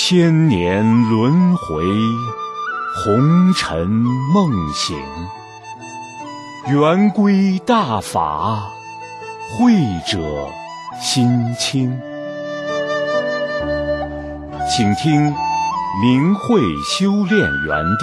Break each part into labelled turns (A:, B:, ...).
A: 千年轮回，红尘梦醒，圆规大法，慧者心清。请听明慧修炼园地。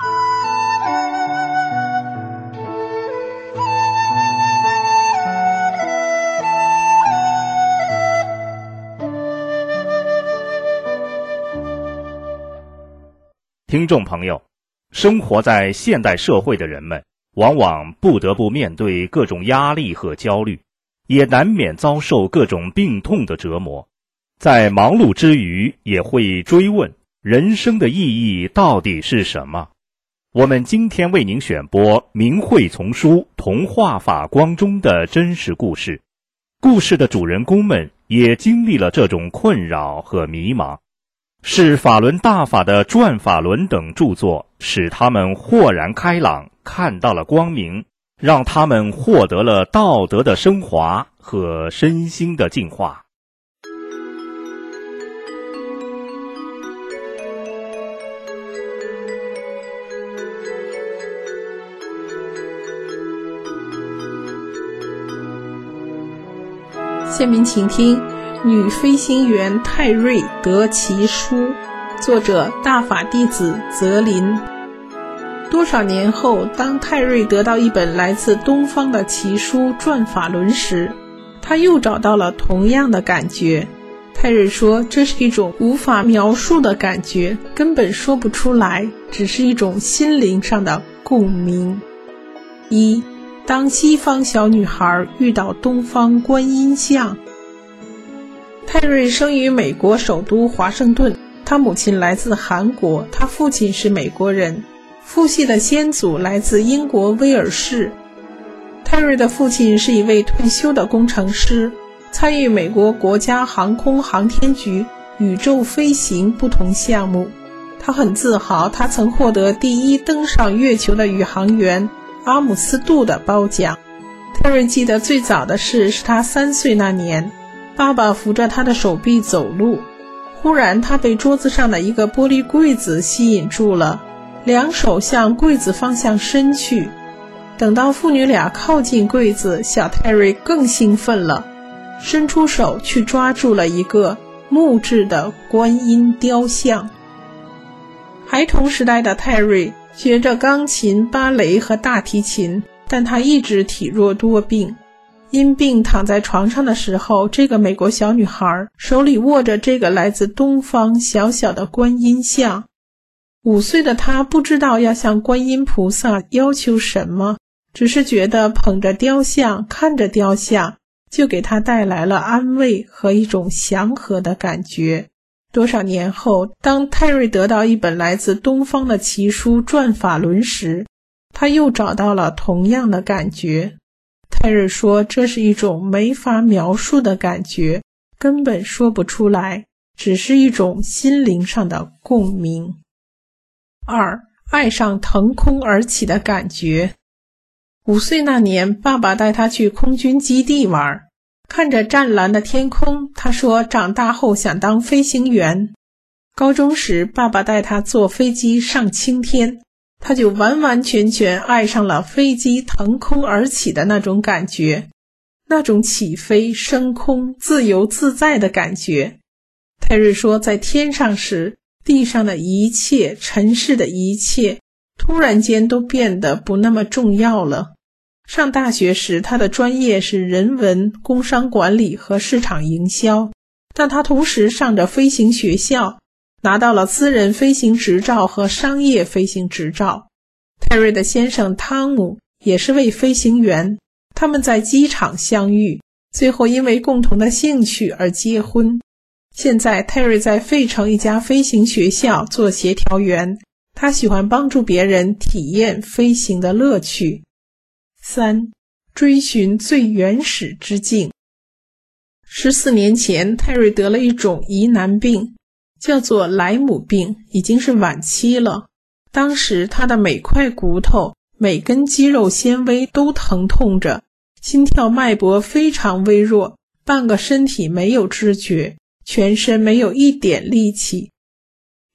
B: 听众朋友，生活在现代社会的人们，往往不得不面对各种压力和焦虑，也难免遭受各种病痛的折磨。在忙碌之余，也会追问人生的意义到底是什么。我们今天为您选播明慧丛书《童话法光》中的真实故事，故事的主人公们也经历了这种困扰和迷茫。是法轮大法的《转法轮》等著作使他们豁然开朗，看到了光明，让他们获得了道德的升华和身心的净化。
C: 下面请听女飞行员泰瑞得奇书，作者大法弟子泽林。多少年后，当泰瑞得到一本来自东方的奇书《转法轮》时，他又找到了同样的感觉。泰瑞说，这是一种无法描述的感觉，根本说不出来，只是一种心灵上的共鸣。一，当西方小女孩遇到东方观音像。泰瑞生于美国首都华盛顿，他母亲来自韩国，他父亲是美国人，父系的先祖来自英国威尔士。泰瑞的父亲是一位退休的工程师，参与美国国家航空航天局宇宙飞行不同项目。他很自豪，他曾获得第一登上月球的宇航员阿姆斯杜的褒奖。泰瑞记得最早的事是他3岁那年，爸爸扶着他的手臂走路，忽然他被桌子上的一个玻璃柜子吸引住了，两手向柜子方向伸去。等到父女俩靠近柜子，小泰瑞更兴奋了，伸出手去抓住了一个木质的观音雕像。孩童时代的泰瑞学着钢琴、芭蕾和大提琴，但他一直体弱多病。因病躺在床上的时候，这个美国小女孩手里握着这个来自东方小小的观音像。5岁的她不知道要向观音菩萨要求什么，只是觉得捧着雕像，看着雕像，就给她带来了安慰和一种祥和的感觉。多少年后，当泰瑞得到一本来自东方的奇书《转法轮》时，他又找到了同样的感觉。泰瑞说，这是一种没法描述的感觉，根本说不出来，只是一种心灵上的共鸣。2，爱上腾空而起的感觉。5岁那年，爸爸带他去空军基地玩，看着湛蓝的天空，他说长大后想当飞行员。高中时，爸爸带他坐飞机上青天，他就完完全全爱上了飞机腾空而起的那种感觉，那种起飞、升空、自由自在的感觉。泰瑞说，在天上时，地上的一切、尘世的一切，突然间都变得不那么重要了。上大学时，他的专业是人文、工商管理和市场营销，但他同时上着飞行学校，拿到了私人飞行执照和商业飞行执照。泰瑞的先生汤姆也是位飞行员，他们在机场相遇，最后因为共同的兴趣而结婚。现在泰瑞在费城一家飞行学校做协调员，他喜欢帮助别人体验飞行的乐趣。3，追寻最原始之境。14年前，泰瑞得了一种疑难病，叫做莱姆病，已经是晚期了。当时他的每块骨头、每根肌肉纤维都疼痛着，心跳脉搏非常微弱，半个身体没有知觉，全身没有一点力气。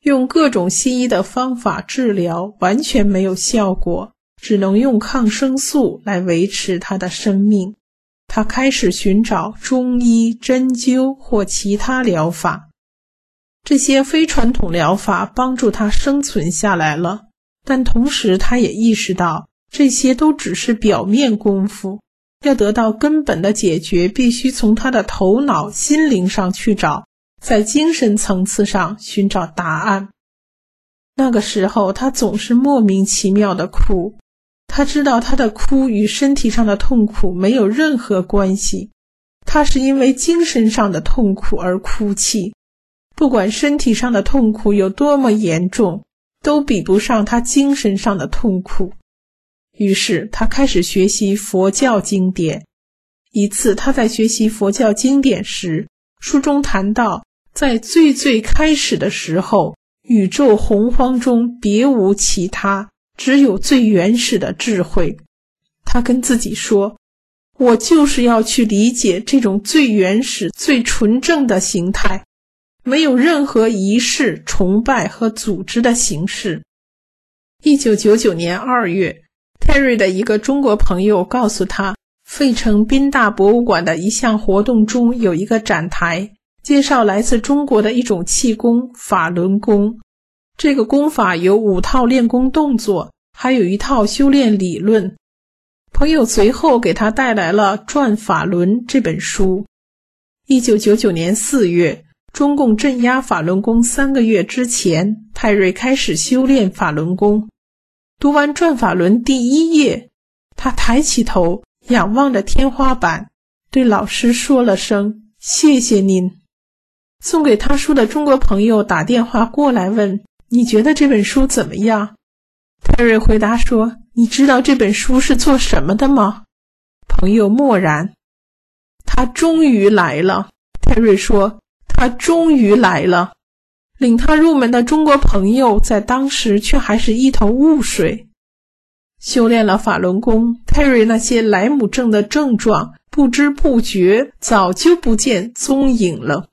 C: 用各种西医的方法治疗完全没有效果，只能用抗生素来维持他的生命。他开始寻找中医、针灸或其他疗法。这些非传统疗法帮助他生存下来了，但同时他也意识到，这些都只是表面功夫，要得到根本的解决，必须从他的头脑、心灵上去找，在精神层次上寻找答案。那个时候，他总是莫名其妙地哭。他知道他的哭与身体上的痛苦没有任何关系，他是因为精神上的痛苦而哭泣。不管身体上的痛苦有多么严重，都比不上他精神上的痛苦。于是他开始学习佛教经典。一次他在学习佛教经典时，书中谈到，在最开始的时候，宇宙洪荒中别无其他，只有最原始的智慧。他跟自己说，我就是要去理解这种最原始、最纯正的形态，没有任何仪式、崇拜和组织的形式。1999年2月，泰瑞的一个中国朋友告诉他，费城宾大博物馆的一项活动中有一个展台，介绍来自中国的一种气功法轮功。这个功法有5套练功动作，还有一套修炼理论。朋友随后给他带来了《转法轮》这本书。1999年4月，中共镇压法轮功3个月之前，泰瑞开始修炼法轮功。读完《转法轮》第1页，他抬起头，仰望着天花板，对老师说了声谢谢您。送给他书的中国朋友打电话过来问，你觉得这本书怎么样？泰瑞回答说，你知道这本书是做什么的吗？朋友默然。他终于来了，泰瑞说，他终于来了。领他入门的中国朋友在当时却还是一头雾水。修炼了法轮功，泰瑞那些莱姆症的症状不知不觉早就不见踪影了。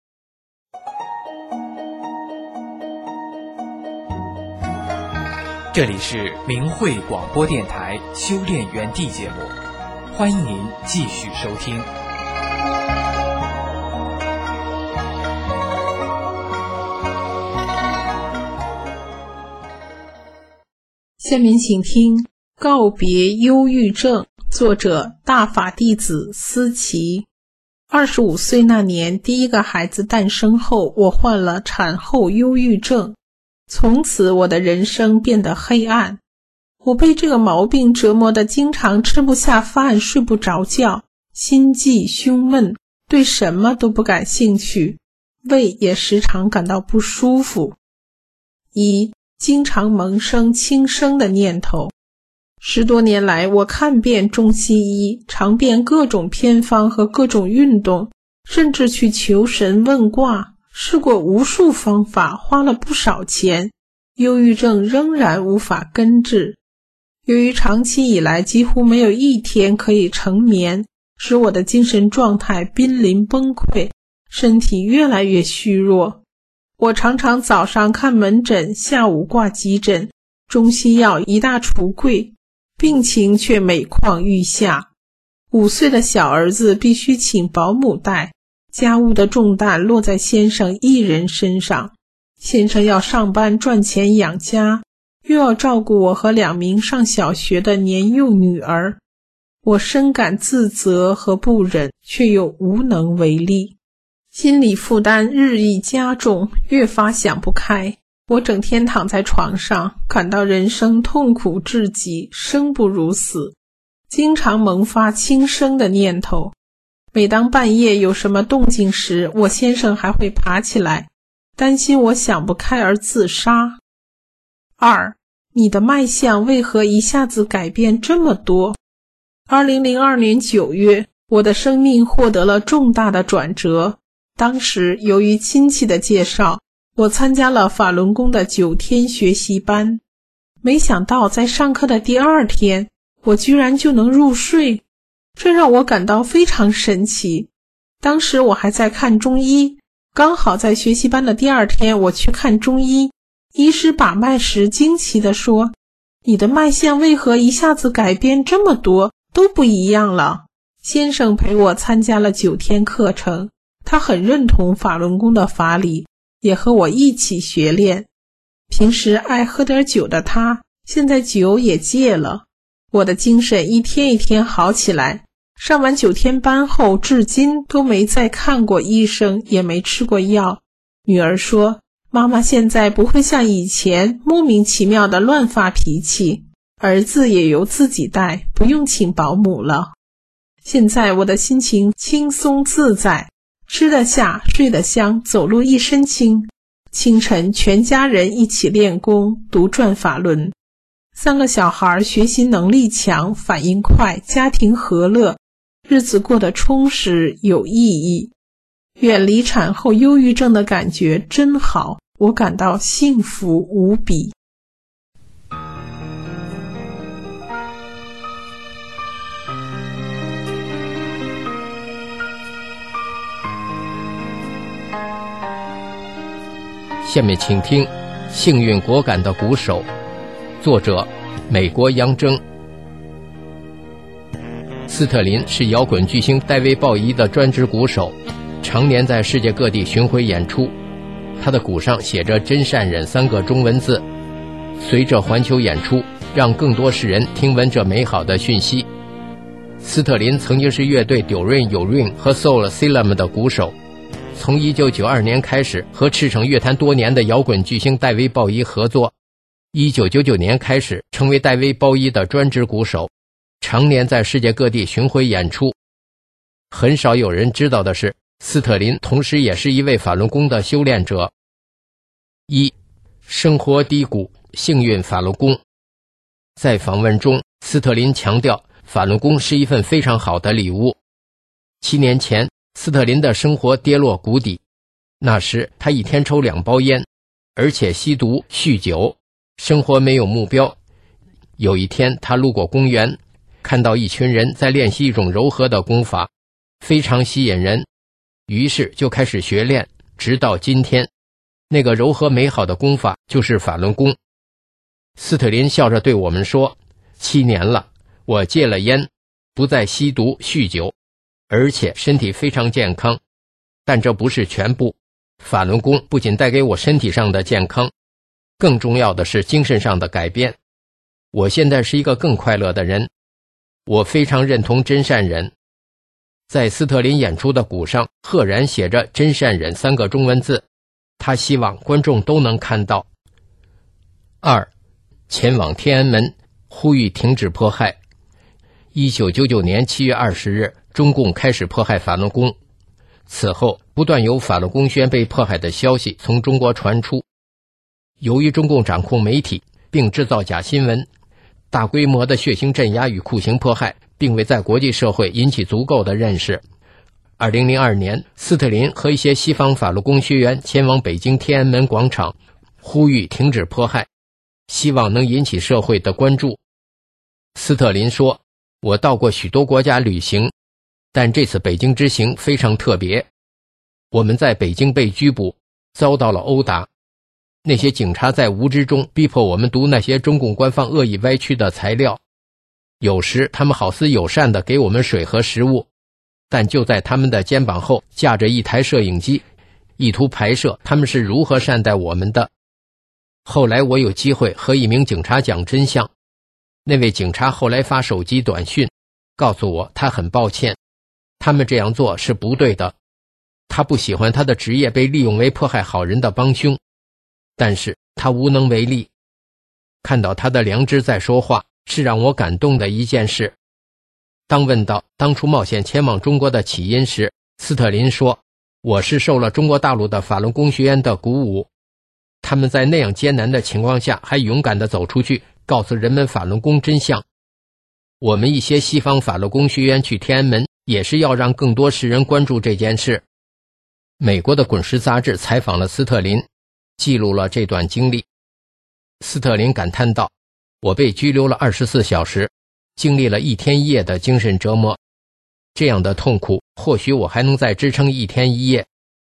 D: 这里是明慧广播电台修炼园地节目，欢迎您继续收听。
C: 下面请听《告别忧郁症》，作者大法弟子思齐。25岁那年，第一个孩子诞生后，我患了产后忧郁症。从此我的人生变得黑暗，我被这个毛病折磨得经常吃不下饭，睡不着觉，心悸胸闷，对什么都不感兴趣，胃也时常感到不舒服。经常萌生轻生的念头。10多年来，我看遍中西医，尝遍各种偏方和各种运动，甚至去求神问卦，试过无数方法，花了不少钱，忧郁症仍然无法根治。由于长期以来几乎没有一天可以成眠，使我的精神状态濒临崩溃，身体越来越虚弱。我常常早上看门诊，下午挂急诊，中西药一大橱柜，病情却每况愈下。5岁的小儿子必须请保姆带，家务的重担落在先生一人身上。先生要上班赚钱养家，又要照顾我和2名上小学的年幼女儿。我深感自责和不忍，却又无能为力。心理负担日益加重，越发想不开。我整天躺在床上，感到人生痛苦至极，生不如死，经常萌发轻生的念头。每当半夜有什么动静时，我先生还会爬起来，担心我想不开而自杀。2. 你的脉象为何一下子改变这么多？2002年9月，我的生命获得了重大的转折。当时由于亲戚的介绍，我参加了法轮功的9天学习班。没想到在上课的第2天，我居然就能入睡，这让我感到非常神奇。当时我还在看中医， 刚好在学习班的第二天，我去看中医，医师把脉时惊奇地说，你的脉象为何一下子改变这么多，都不一样了。先生陪我参加了9天课程，他很认同法轮功的法理，也和我一起学练。平时爱喝点酒的他，现在酒也戒了。我的精神一天一天好起来，上完9天班后，至今都没再看过医生，也没吃过药。女儿说，妈妈现在不会像以前莫名其妙的乱发脾气，儿子也由自己带，不用请保姆了。现在我的心情轻松自在，吃得下，睡得香，走路一身轻。清晨全家人一起练功，读转法轮。3个小孩学习能力强，反应快，家庭和乐，日子过得充实有意义。远离产后忧郁症的感觉真好，我感到幸福无比。
E: 下面请听《幸运果敢的鼓手》，作者美国杨铮。斯特林是摇滚巨星戴维·鲍伊的专职鼓手，常年在世界各地巡回演出。他的鼓上写着真善忍3个中文字。随着环球演出，让更多世人听闻这美好的讯息。斯特林曾经是乐队 Duran Duran 和 Soul Asylum 的鼓手，从1992年开始和驰骋乐坛多年的摇滚巨星戴维·鲍伊合作。1999年开始成为戴维·鲍伊的专职鼓手，常年在世界各地巡回演出。很少有人知道的是，斯特林同时也是一位法轮功的修炼者。生活低谷，幸运法轮功。在访问中，斯特林强调，法轮功是一份非常好的礼物。7年前，斯特林的生活跌落谷底，那时他一天抽2包烟，而且吸毒酗酒，生活没有目标。有一天，他路过公园，看到一群人在练习一种柔和的功法，非常吸引人，于是就开始学练，直到今天。那个柔和美好的功法就是法轮功。斯特林笑着对我们说，7年了，我戒了烟，不再吸毒酗酒，而且身体非常健康。但这不是全部，法轮功不仅带给我身体上的健康，更重要的是精神上的改变。我现在是一个更快乐的人。我非常认同真善忍。在斯特林演出的鼓上赫然写着真善忍3个中文字，他希望观众都能看到。前往天安门，呼吁停止迫害。1999年7月20日，中共开始迫害法轮功。此后，不断有法轮功学员被迫害的消息从中国传出。由于中共掌控媒体，并制造假新闻，大规模的血腥镇压与酷刑迫害并未在国际社会引起足够的认识。2002年，斯特林和一些西方法轮功学员前往北京天安门广场，呼吁停止迫害，希望能引起社会的关注。斯特林说，我到过许多国家旅行，但这次北京之行非常特别。我们在北京被拘捕，遭到了殴打。那些警察在无知中逼迫我们读那些中共官方恶意歪曲的材料。有时他们好似友善地给我们水和食物，但就在他们的肩膀后架着一台摄影机，意图拍摄他们是如何善待我们的。后来我有机会和一名警察讲真相，那位警察后来发手机短讯，告诉我他很抱歉，他们这样做是不对的。他不喜欢他的职业被利用为迫害好人的帮凶，但是他无能为力。看到他的良知在说话，是让我感动的一件事。当问到当初冒险前往中国的起因时，斯特林说，我是受了中国大陆的法轮功学员的鼓舞，他们在那样艰难的情况下还勇敢地走出去，告诉人们法轮功真相。我们一些西方法轮功学员去天安门，也是要让更多世人关注这件事。美国的滚石杂志采访了斯特林，记录了这段经历。斯特林感叹道，我被拘留了24小时，经历了1天1夜的精神折磨，这样的痛苦或许我还能再支撑1天1夜，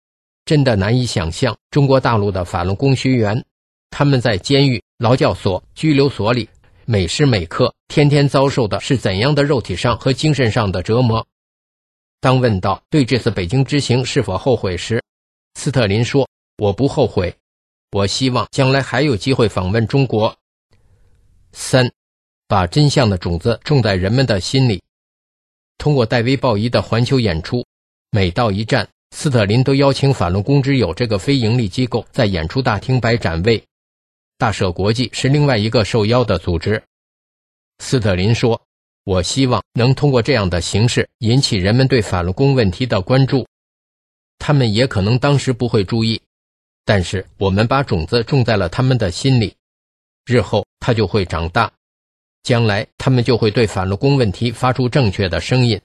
E: 真的难以想象中国大陆的法轮功学员，他们在监狱、劳教所、拘留所里每时每刻天天遭受的是怎样的肉体上和精神上的折磨。当问到对这次北京之行是否后悔时，斯特林说：我不后悔，我希望将来还有机会访问中国。3. 把真相的种子种在人们的心里。通过戴维鲍伊的环球演出，每到一站，斯特林都邀请法轮功之友这个非营利机构在演出大厅摆展位。大社国际是另外一个受邀的组织。斯特林说：我希望能通过这样的形式引起人们对法轮功问题的关注。他们也可能当时不会注意，但是我们把种子种在了他们的心里，日后它就会长大，将来他们就会对法轮功问题发出正确的声音。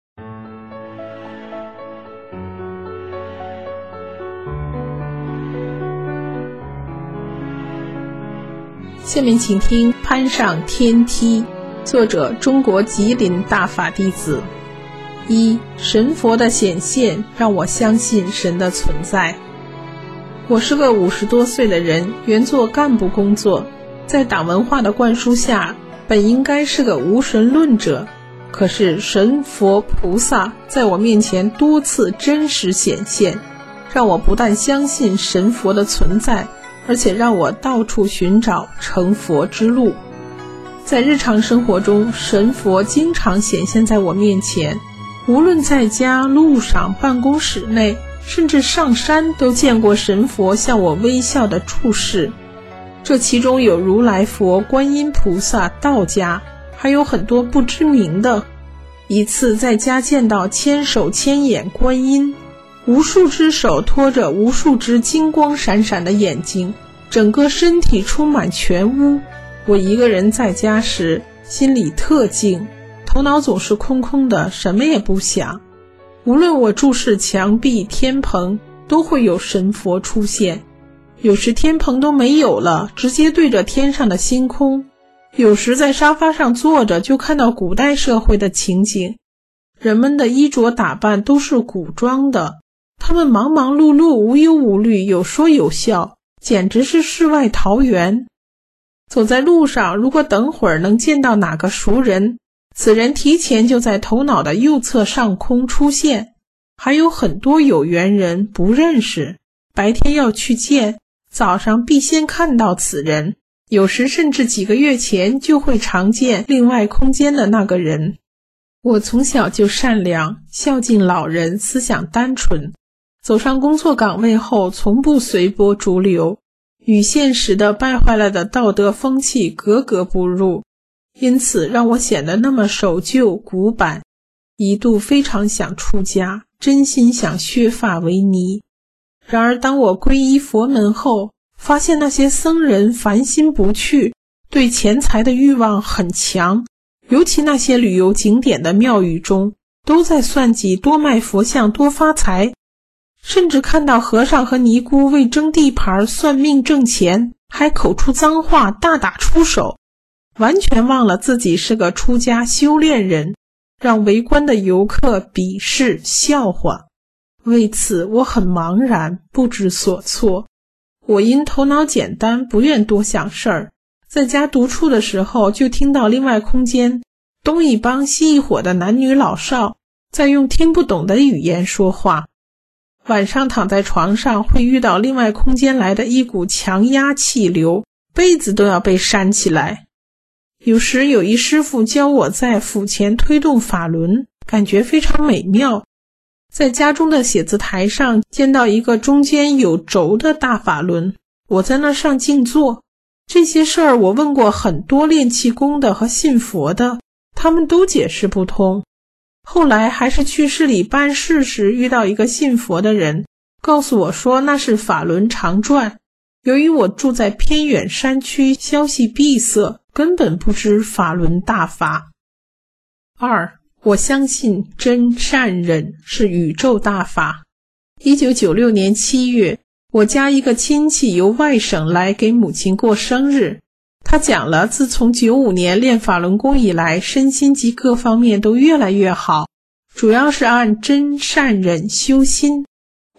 C: 下面请听《攀上天梯》，作者中国吉林大法弟子。1. 神佛的显现让我相信神的存在。我是个50多岁的人，原做干部工作，在党文化的灌输下，本应该是个无神论者，可是神佛菩萨在我面前多次真实显现，让我不但相信神佛的存在，而且让我到处寻找成佛之路。在日常生活中，神佛经常显现在我面前，无论在家、路上、办公室内，甚至上山，都见过神佛向我微笑的注视。这其中有如来佛、观音菩萨、道家，还有很多不知名的。一次在家见到千手千眼观音，无数只手托着无数只金光闪闪的眼睛，整个身体充满全污。我一个人在家时，心里特静，头脑总是空空的，什么也不想。无论我注视墙壁、天棚，都会有神佛出现。有时天棚都没有了，直接对着天上的星空。有时在沙发上坐着，就看到古代社会的情景。人们的衣着打扮都是古装的，他们忙忙碌碌，无忧无虑，有说有笑，简直是世外桃源。走在路上，如果等会儿能见到哪个熟人，此人提前就在头脑的右侧上空出现。还有很多有缘人不认识，白天要去见，早上必先看到此人，有时甚至几个月前就会常见另外空间的那个人。我从小就善良，孝敬老人，思想单纯，走上工作岗位后从不随波逐流，与现实的败坏了的道德风气格格不入，因此让我显得那么守旧古板，一度非常想出家，真心想削发为尼。然而当我皈依佛门后，发现那些僧人烦心不去，对钱财的欲望很强，尤其那些旅游景点的庙宇中，都在算计多卖佛像多发财，甚至看到和尚和尼姑为争地盘算命挣钱，还口出脏话，大打出手，完全忘了自己是个出家修炼人，让围观的游客鄙视笑话。为此我很茫然，不知所措。我因头脑简单，不愿多想事儿，在家独处的时候，就听到另外空间东一帮西一伙的男女老少在用听不懂的语言说话。晚上躺在床上，会遇到另外空间来的一股强压气流，被子都要被扇起来。有时有一师父教我在腹前推动法轮，感觉非常美妙。在家中的写字台上见到一个中间有轴的大法轮，我在那上静坐。这些事儿我问过很多练气功的和信佛的，他们都解释不通。后来还是去市里办事时遇到一个信佛的人，告诉我说那是法轮常转。由于我住在偏远山区，消息闭塞，根本不知法轮大法。2. 我相信真善忍是宇宙大法。1996年7月，我家一个亲戚由外省来给母亲过生日，他讲了自从95年练法轮功以来，身心及各方面都越来越好，主要是按真善忍修心。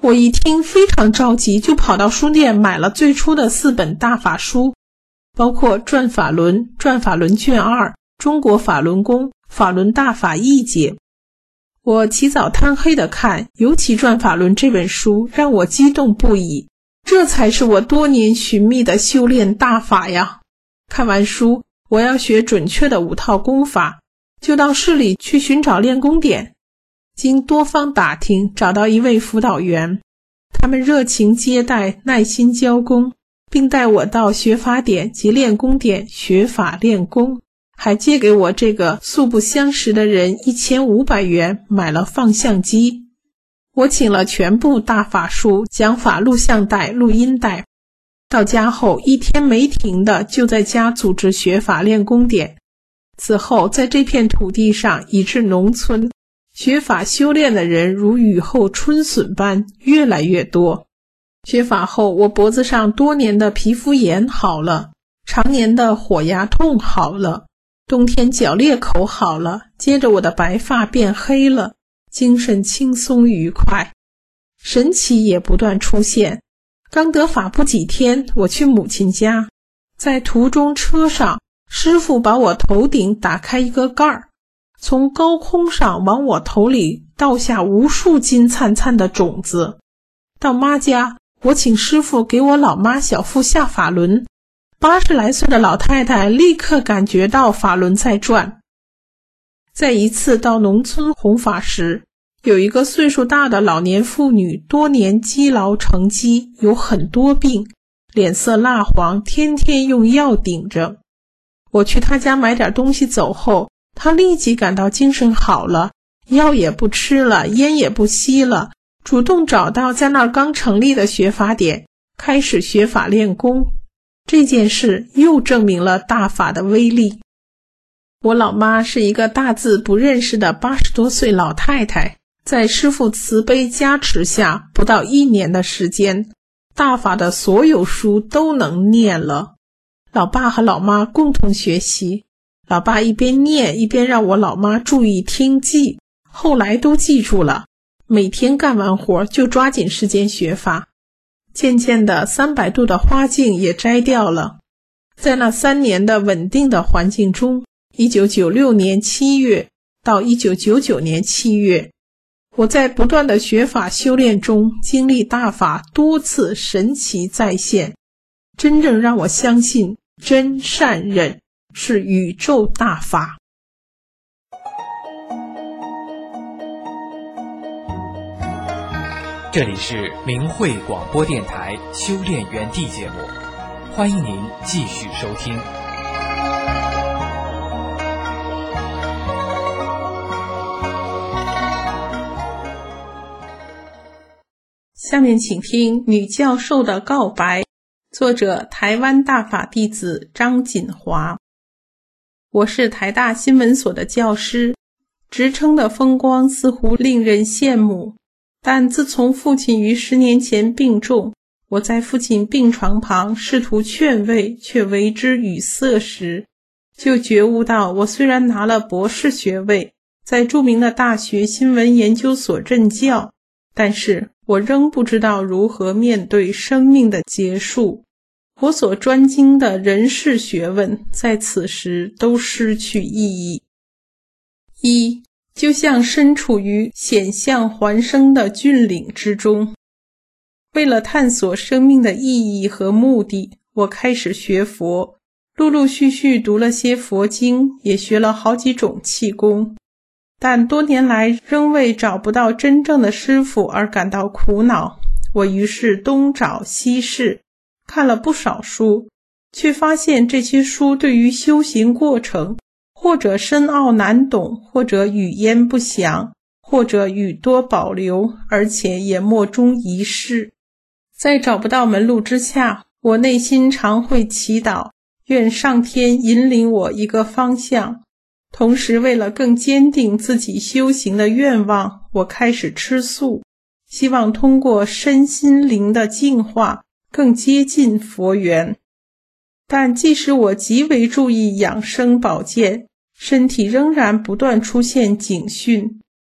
C: 我一听非常着急，就跑到书店买了最初的4本大法书，包括《转法轮》、《转法轮卷2》、《中国法轮功》、《法轮大法译解》。我起早贪黑的看，尤其《转法轮》这本书让我激动不已，这才是我多年寻觅的修炼大法呀！看完书，我要学准确的5套功法，就到市里去寻找练功点。经多方打听，找到一位辅导员，他们热情接待，耐心教功，并带我到学法点及练功点学法练功，还借给我这个素不相识的人1500元买了放相机。我请了全部大法书、讲法录像带、录音带，到家后一天没停的就在家组织学法练功点。此后在这片土地上以至农村，学法修炼的人如雨后春笋般越来越多。学法后，我脖子上多年的皮肤炎好了，常年的火牙痛好了，冬天脚裂口好了，接着我的白发变黑了，精神轻松愉快。神奇也不断出现。刚得法不几天，我去母亲家，在途中车上，师父把我头顶打开一个盖儿，从高空上往我头里倒下无数金灿灿的种子。到妈家，我请师父给我老妈小腹下法轮，80来岁的老太太立刻感觉到法轮在转。在一次到农村弘法时，有一个岁数大的老年妇女，多年积劳成疾，有很多病，脸色蜡黄，天天用药顶着。我去她家买点东西走后，她立即感到精神好了，药也不吃了，烟也不吸了，主动找到在那儿刚成立的学法点，开始学法练功。这件事又证明了大法的威力。我老妈是一个大字不认识的80多岁老太太，在师父慈悲加持下，不到1年的时间，大法的所有书都能念了。老爸和老妈共同学习，老爸一边念一边让我老妈注意听记，后来都记住了，每天干完活就抓紧时间学法。渐渐的300度的花镜也摘掉了。在那3年的稳定的环境中，1996年7月到1999年7月，我在不断的学法修炼中经历大法多次神奇再现，真正让我相信真善忍是宇宙大法。
D: 这里是明慧广播电台修炼园地节目，欢迎您继续收听。
C: 下面请听女教授的告白，作者台湾大法弟子张锦华。我是台大新闻所的教师，职称的风光似乎令人羡慕，但自从父亲于10年前病重，我在父亲病床旁试图劝慰，却为之语塞时，就觉悟到我虽然拿了博士学位，在著名的大学新闻研究所任教，但是我仍不知道如何面对生命的结束。我所专精的人事学问在此时都失去意义。1. 就像身处于险象环生的峻岭之中。为了探索生命的意义和目的，我开始学佛，陆陆续续读了些佛经，也学了好几种气功，但多年来仍未找不到真正的师父而感到苦恼。我于是东找西试，看了不少书，却发现这些书对于修行过程或者深奥难懂，或者语焉不详，或者语多保留，而且也莫衷一是。在找不到门路之下，我内心常会祈祷，愿上天引领我一个方向。同时为了更坚定自己修行的愿望，我开始吃素，希望通过身心灵的净化更接近佛缘。但即使我极为注意养生保健，身体仍然不断出现警讯。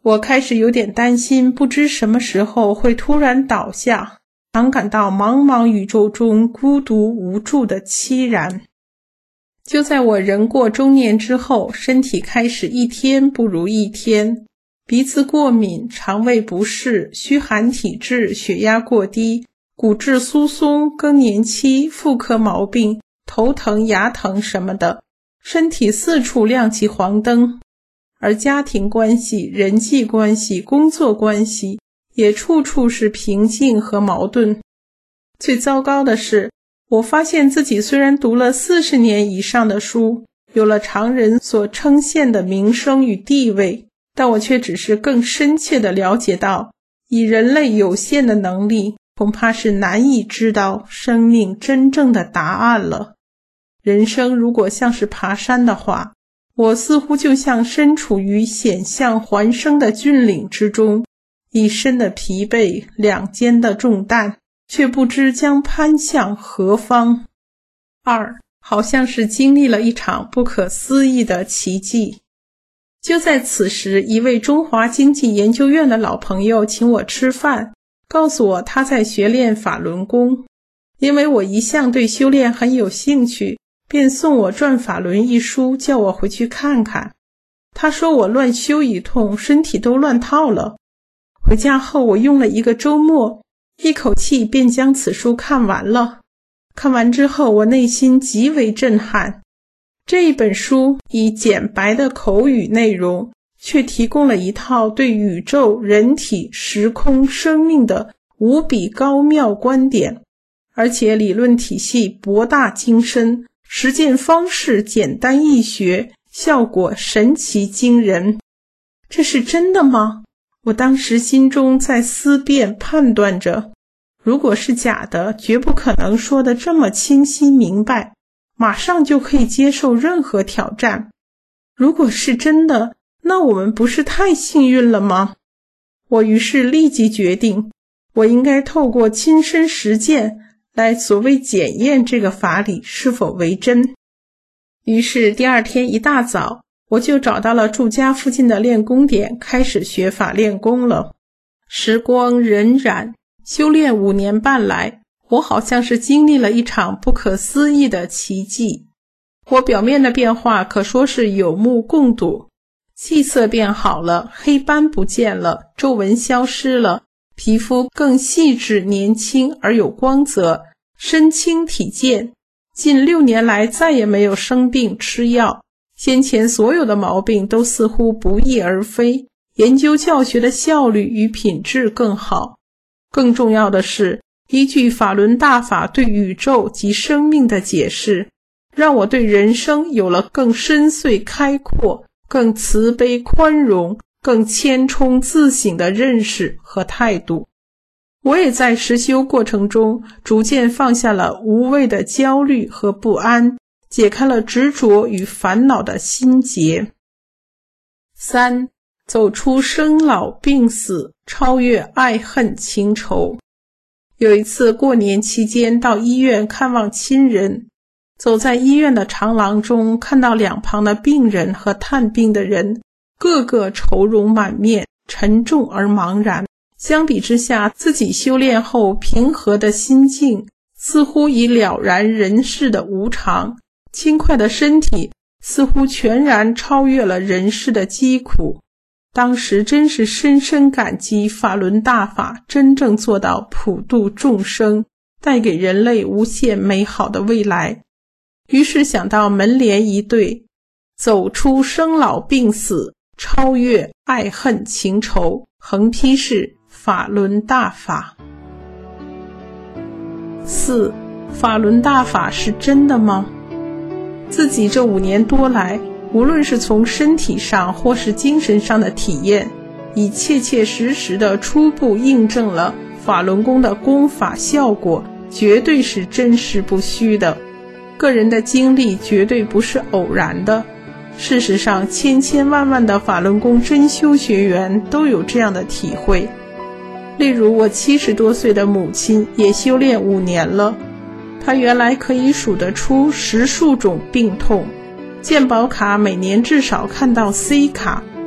C: 我开始有点担心，不知什么时候会突然倒下，常感到茫茫宇宙中孤独无助的凄然。就在我人过中年之后，身体开始一天不如一天，鼻子过敏，肠胃不适，虚寒体质，血压过低，骨质疏松，更年期，妇科毛病，头疼牙疼什么的，身体四处亮起黄灯。而家庭关系、人际关系、工作关系也处处是瓶颈和矛盾。最糟糕的是，我发现自己虽然读了40年以上的书，有了常人所称羡的名声与地位，但我却只是更深切地了解到，以人类有限的能力，恐怕是难以知道生命真正的答案了。人生如果像是爬山的话，我似乎就像身处于险象环生的峻岭之中，一身的疲惫，两肩的重担，却不知将攀向何方。2. 好像是经历了一场不可思议的奇迹。就在此时，一位中华经济研究院的老朋友请我吃饭，告诉我他在学练法轮功。因为我一向对修炼很有兴趣，便送我《转法轮》一书，叫我回去看看。他说我乱修一通，身体都乱套了。回家后，我用了一个周末，一口气便将此书看完了。看完之后，我内心极为震撼。这一本书以简白的口语内容，却提供了一套对宇宙、人体、时空、生命的无比高妙观点，而且理论体系博大精深，实践方式简单易学，效果神奇惊人。这是真的吗？我当时心中在思辨判断着，如果是假的，绝不可能说得这么清晰明白，马上就可以接受任何挑战。如果是真的，那我们不是太幸运了吗？我于是立即决定，我应该透过亲身实践来所谓检验这个法理是否为真。于是第二天一大早，我就找到了住家附近的练功点，开始学法练功了。时光荏苒，修炼5年半来，我好像是经历了一场不可思议的奇迹。我表面的变化可说是有目共睹，气色变好了，黑斑不见了，皱纹消失了，皮肤更细致年轻而有光泽，身轻体健。近6年来再也没有生病吃药，先前所有的毛病都似乎不翼而飞，研究教学的效率与品质更好。更重要的是，依据法轮大法对宇宙及生命的解释，让我对人生有了更深邃开阔、更慈悲宽容、更谦冲自省的认识和态度。我也在实修过程中逐渐放下了无谓的焦虑和不安，解开了执着与烦恼的心结。3. 走出生老病死，超越爱恨情仇。有一次过年期间到医院看望亲人，走在医院的长廊中，看到两旁的病人和探病的人，个个愁容满面，沉重而茫然。相比之下，自己修炼后平和的心境，似乎已了然人世的无常，轻快的身体似乎全然超越了人世的疾苦。当时真是深深感激法轮大法真正做到普度众生，带给人类无限美好的未来。于是想到门联一对，走出生老病死，超越爱恨情仇，横批是法轮大法。4. 法轮大法是真的吗？自己这5年多来，无论是从身体上或是精神上的体验，已切切实实地初步印证了法轮功的功法效果绝对是真实不虚的。个人的经历绝对不是偶然的，事实上千千万万的法轮功真修学员都有这样的体会。例如我70多岁的母亲也修炼5年了，她原来可以数得出10数种病痛，健保卡每年至少看到 C 卡，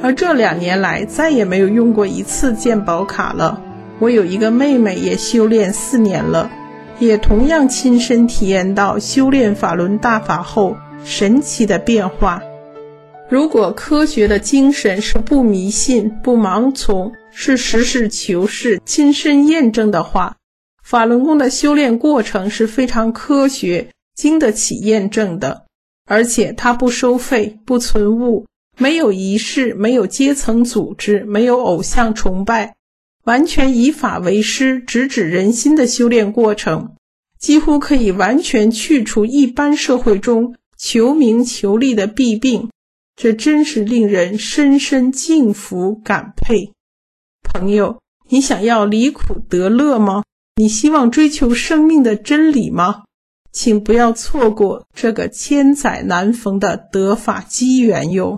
C: 而这2年来再也没有用过一次健保卡了。我有一个妹妹也修炼4年了，也同样亲身体验到修炼法轮大法后神奇的变化。如果科学的精神是不迷信、不盲从，是实事求是、亲身验证的话，法轮功的修炼过程是非常科学、经得起验证的。而且它不收费、不存物，没有仪式，没有阶层组织，没有偶像崇拜，完全以法为师，直指人心的修炼过程，几乎可以完全去除一般社会中求名求利的弊病，这真是令人深深敬服感佩。朋友，你想要离苦得乐吗？你希望追求生命的真理吗？请不要错过这个千载难逢的得法机缘哟。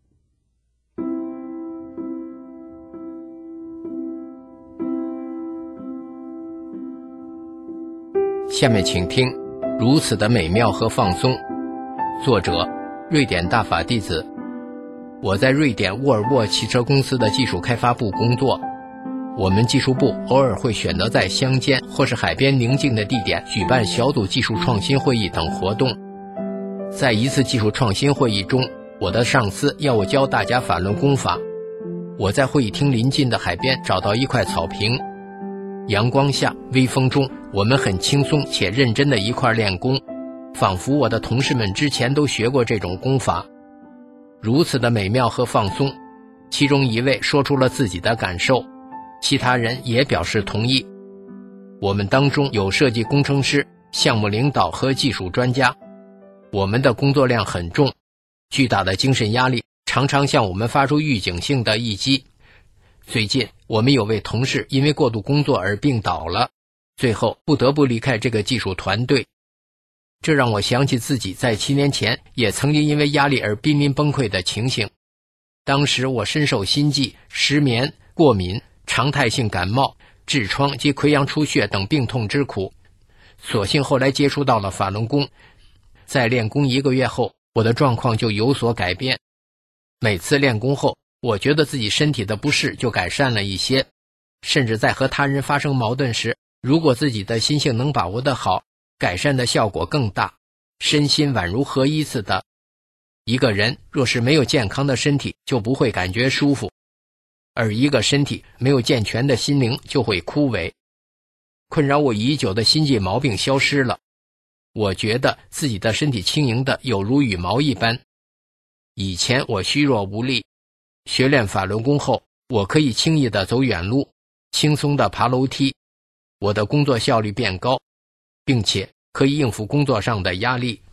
E: 下面请听《如此的美妙和放松》，作者瑞典大法弟子。我在瑞典沃尔沃汽车公司的技术开发部工作，我们技术部偶尔会选择在乡间或是海边宁静的地点举办小组技术创新会议等活动。在一次技术创新会议中，我的上司要我教大家法轮功法。我在会议厅临近的海边找到一块草坪，阳光下，微风中，我们很轻松且认真的一块练功，仿佛我的同事们之前都学过这种功法。如此的美妙和放松，其中一位说出了自己的感受，其他人也表示同意。我们当中有设计工程师、项目领导和技术专家，我们的工作量很重，巨大的精神压力常常向我们发出预警性的一击。最近我们有位同事因为过度工作而病倒了，最后不得不离开这个技术团队。这让我想起自己在7年前也曾经因为压力而濒临崩溃的情形。当时我深受心悸、失眠、过敏、常态性感冒、痔疮及溃疡出血等病痛之苦。所幸后来接触到了法轮功，在练功1个月后，我的状况就有所改变。每次练功后，我觉得自己身体的不适就改善了一些，甚至在和他人发生矛盾时，如果自己的心性能把握得好，改善的效果更大，身心宛如合一似的。一个人若是没有健康的身体，就不会感觉舒服，而一个身体没有健全的心灵就会枯萎。困扰我已久的心悸毛病消失了，我觉得自己的身体轻盈的有如羽毛一般。以前我虚弱无力，学练法轮功后，我可以轻易地走远路，轻松地爬楼梯，我的工作效率变高，并且可以应付工作上的压力。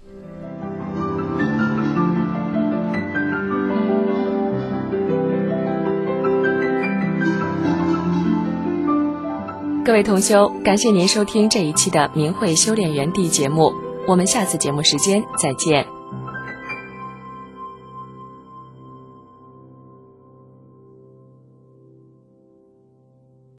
F: 各位同修，感谢您收听这一期的明慧修炼园地节目，我们下次节目时间再见。